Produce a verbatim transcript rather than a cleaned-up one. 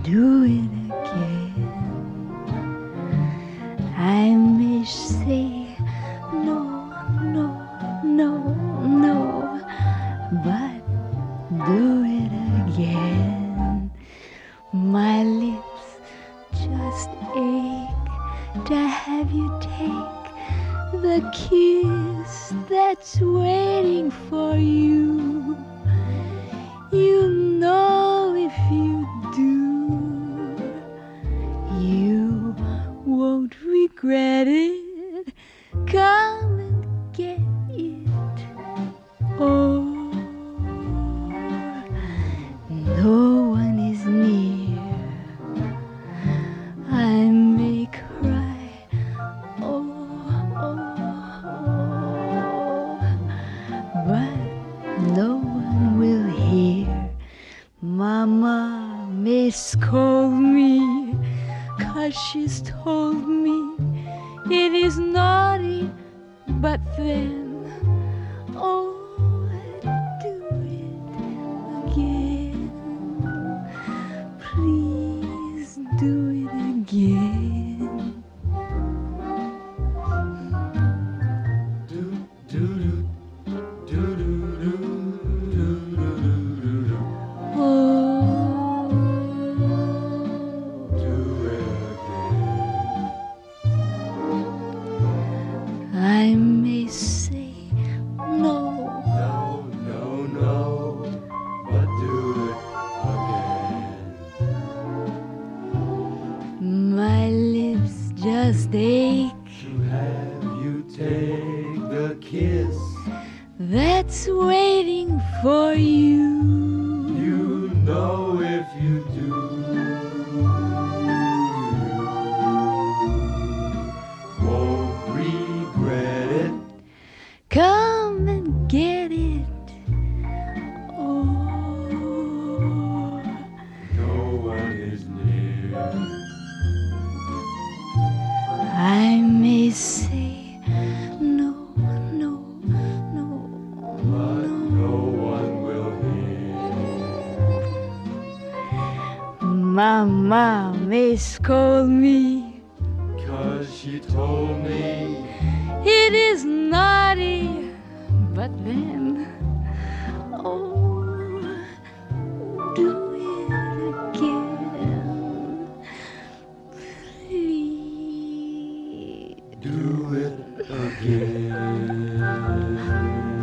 do it again. I may say no, no, no, no, but do it again. My lips just ache to have you take the kiss that's waiting for you. You know if you do, you won't regret it. Come and get it. Oh, no one is near. I may cry. Oh, oh, oh, but no one will hear. Mama may scold me, 'cause she's told me it is naughty, but then, oh, do it again. Please do it again. Do, do, do, do, do, do, do, do, do, do. Oh, Do it again. I may say no, No, no, no, but do it again. my lips just ache. To have you take the kiss, That's waiting for you. you know if you do, won't regret it. Come and get it. Oh, No one is near. I may say no, no, no, But no one will hear. Mama may scold me. 'Cause she told me It is naughty, but then, oh, do it again. Please. do it again.